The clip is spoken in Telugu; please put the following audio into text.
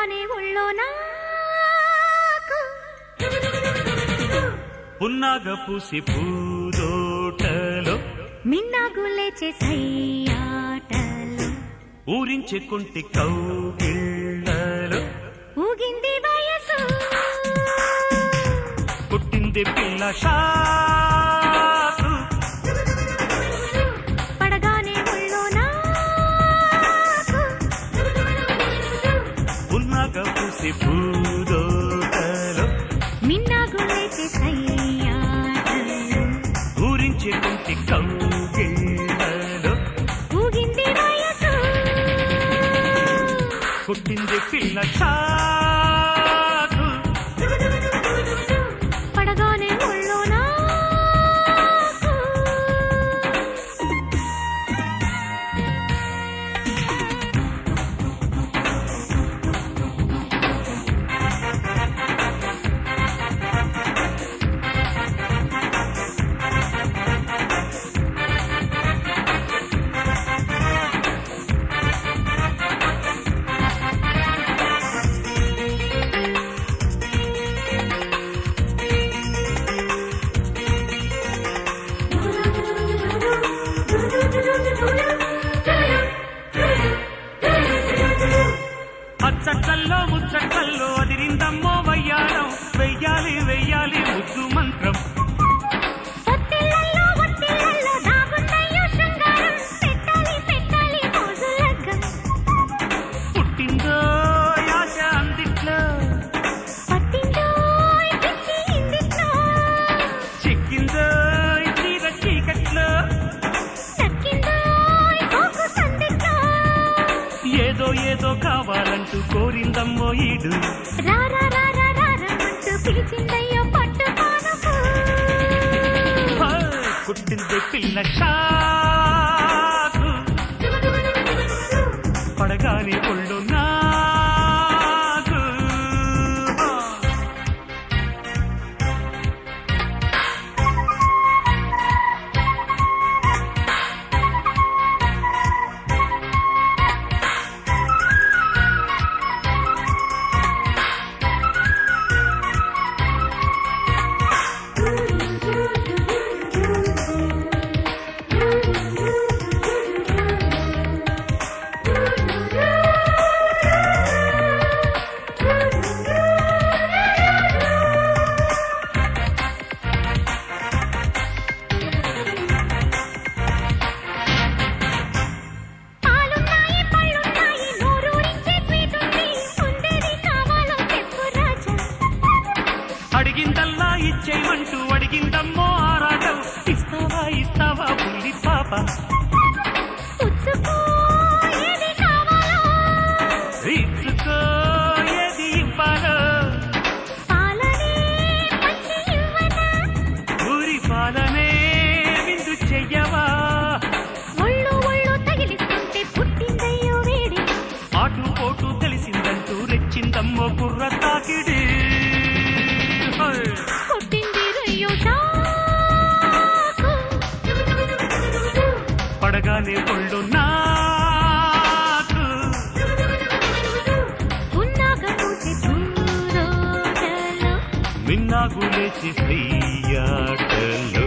పడగానే ఒళ్ళో నాకు పున్నాగ పూసి పూదోటలో మిన్నాగు లేచే సయ్యాటలు ఊరించే కుంటి కౌగిళ్ళలో ఊగింది వయసు పుట్టింది పిల్ల షాకు పడగానే ఒళ్ళో నాకు పున్నాగ పూసి పూదోటలో మిన్నాగు లేచే సయ్యాటలు ఊరించే కుంటి కౌగిళ్ళలో ఊగింది వయసు పుట్టింది పిల్ల షాకు పడగానే ఒళ్ళో నాకు అచ్చక్కల్లో ముచ్చక్కల్లో అదిరిందమ్మో వయ్యారం వెయ్యాలి వెయ్యాలి ముద్దు మంత్రం ఒత్తిళ్ళల్లో ఒత్తిళ్ళల్లో దాగున్నయ్యో శృంగారం పెట్టాలి పెట్టాలి మోజు లగ్గం పుట్టిందో యాశ అందిట్లో పట్టిందో పిచ్చి ఇందిట్లో చిక్కిందో తీర చీకట్లో దక్కిందో సోకు సందిట్లో ఏదో ఏదో కావాలంటూ కోరిందమ్మో ఈడు రారా రారా రారమంటూ పిలిచిందయ్యో పట్టు పానపు పుట్టింది పిల్ల షాకు పడగానే ఒళ్ళు నాకు పాలున్నాయి పళ్ళున్నాయి నోరూరించే స్వీట్ ఉంది ఉండేది కావాలో చెప్పు రాజా అడిగిందల్లా ఇచ్చేయమంటూ అడిగిందమ్మో ఆరాటం ఇస్తావా ఇస్తావా బుల్లి పాప పుచ్చుకో ఏది కావాలో ఇచ్చుకో ఏది ఇవ్వాలో పాలనే పంచి ఇవ్వనా ఊరి పాలనే విందు చెయ్యవా ఒళ్ళు ఒళ్ళు తగిలిస్తుంటే పుట్టిందయ్యో వేడి ఆటు పోటు తెలిసిందంటూ రెచ్చిందమ్మో బుర్ర తాకిడి పుట్టింది రయ్యో షాకు పడగానే ఒళ్ళు నాకు ఉన్నాక పూసి పూరోటలో మిన్నాగు లేచి చెయ్యాటలో